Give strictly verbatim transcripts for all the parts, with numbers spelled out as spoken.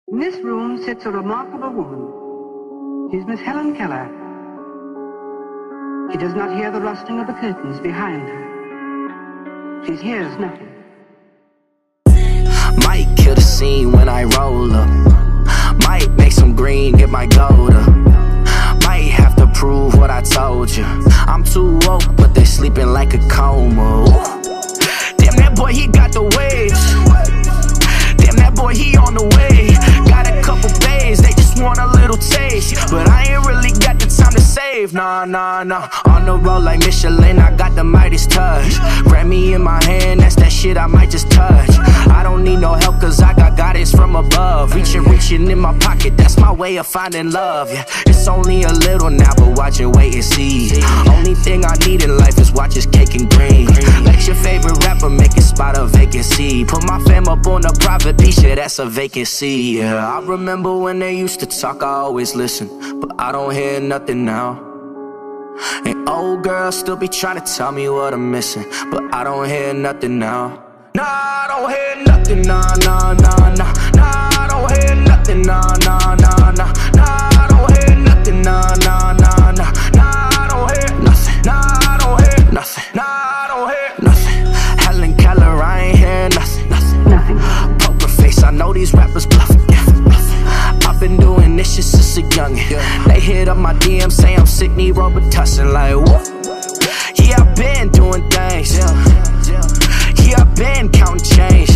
In this room sits a remarkable woman. She's Miss Helen Keller. She does not hear the rustling of the curtains behind her. She hears nothing. Might kill the scene when I roll up. Might make some green, get my gold up. Might have to prove what I told you. I'm too woke, but they sleeping like a coma. Ooh. Damn, that boy, he got the waves. Damn, that boy, he on the way. Got a couple days, they just want a little taste. But I ain't really got the time to save. Nah, nah, nah. On the road like Michelin, I got the Midas touch. Grammy in my hand, that's that shit I might just touch. I don't need no help, cause I got guidance from above. Reaching, reaching in my pocket, that's my way of finding love. Yeah, it's only a little now, but watch and wait and see. Only thing I need in life is watch is cake and green. Let your favorite rapper make it spot a vacancy. Put my fam up on a private beach, yeah, that's a vacancy. Yeah, I remember when they used to talk, I always listen, but I don't hear nothing now. And old girls still be trying to tell me what I'm missing, but I don't hear nothing now. Nah, I don't hear nothing, nah, nah, nah, nah. Nah, I don't hear nothing, nah, nah, nah, nah. Nah, I don't hear nothing, nah, nah, nah, nah. Nah, I don't hear nothing, nah, I don't hear nothing. Nah, I don't hear nothing. Helen Keller, I ain't hear nothing, nothing, nothing. Poker face, I know these rappers bluffing, yeah, bluffing. I've been doing this shit since a youngin', yeah. They hit up my D M, say I'm sick, need Robitussin, like what? Yeah, I've been doing things, yeah. Yeah, I've been counting change.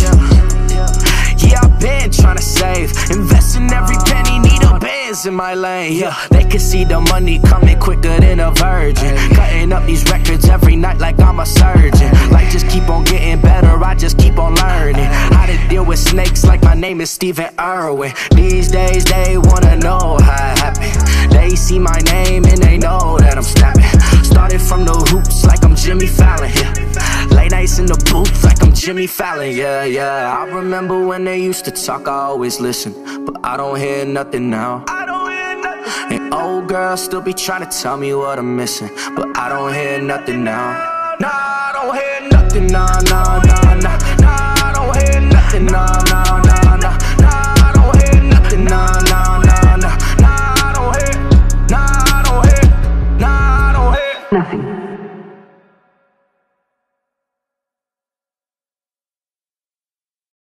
Yeah, I've been trying to save. Investing every penny, need a Benz in my lane. Yeah, they can see the money coming quicker than a virgin. Cutting up these records every night like I'm a surgeon. Like just keep on getting better, I just keep on learning how to deal with snakes like my name is Stephen Irwin. These days they wanna know how it happened. They see my name and they know that I'm snapping. Started from the hoops like I'm Jimmy Fallon, yeah. Late nights in the booth like I'm Jimmy Fallon, yeah, yeah. I remember when they used to talk, I always listen, but I don't hear nothing now. I don't hear nothing. And old girls still be trying to tell me what I'm missing, but I don't hear nothing now. Nah, I don't hear nothing, nah, nah, nah, nah. Nah, I don't hear nothing, nah, nah, nah.